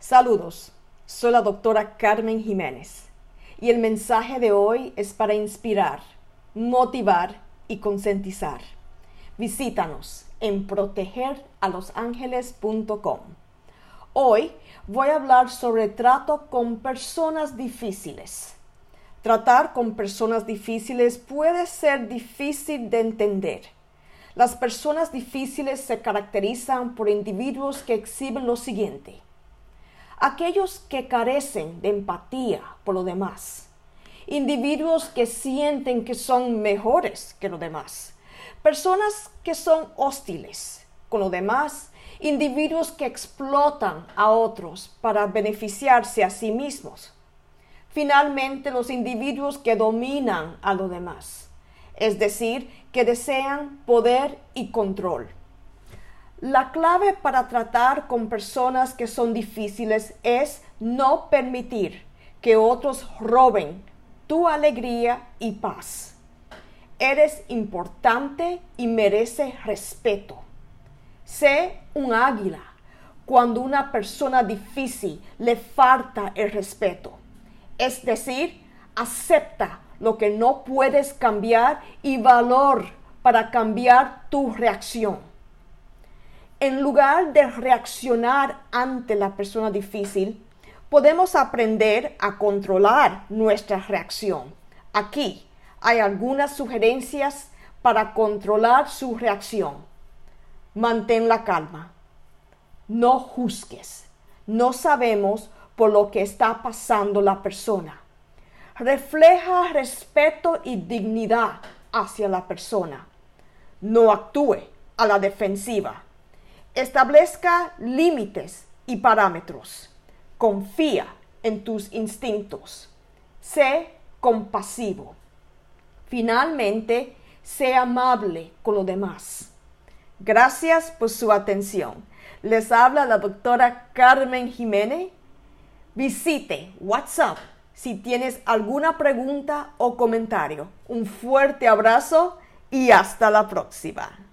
Saludos, soy la doctora Carmen Jiménez y el mensaje de hoy es para inspirar, motivar y concientizar. Visítanos en protegeralosangeles.com. Hoy voy a hablar sobre trato con personas difíciles. Tratar con personas difíciles puede ser difícil de entender. Las personas difíciles se caracterizan por individuos que exhiben lo siguiente: aquellos que carecen de empatía por los demás, individuos que sienten que son mejores que los demás, personas que son hostiles con los demás, individuos que explotan a otros para beneficiarse a sí mismos. Finalmente, los individuos que dominan a los demás, es decir, que desean poder y control. La clave para tratar con personas que son difíciles es no permitir que otros roben tu alegría y paz. Eres importante y mereces respeto. Sé un águila cuando una persona difícil le falta el respeto. Es decir, acepta lo que no puedes cambiar y valor para cambiar tu reacción. En lugar de reaccionar ante la persona difícil, podemos aprender a controlar nuestra reacción. Aquí hay algunas sugerencias para controlar su reacción. Mantén la calma. No juzgues. No sabemos por lo que está pasando la persona. Refleja respeto y dignidad hacia la persona. No actúe a la defensiva. Establezca límites y parámetros. Confía en tus instintos. Sé compasivo. Finalmente, sé amable con los demás. Gracias por su atención. Les habla la doctora Carmen Jiménez. Visite WhatsApp si tienes alguna pregunta o comentario. Un fuerte abrazo y hasta la próxima.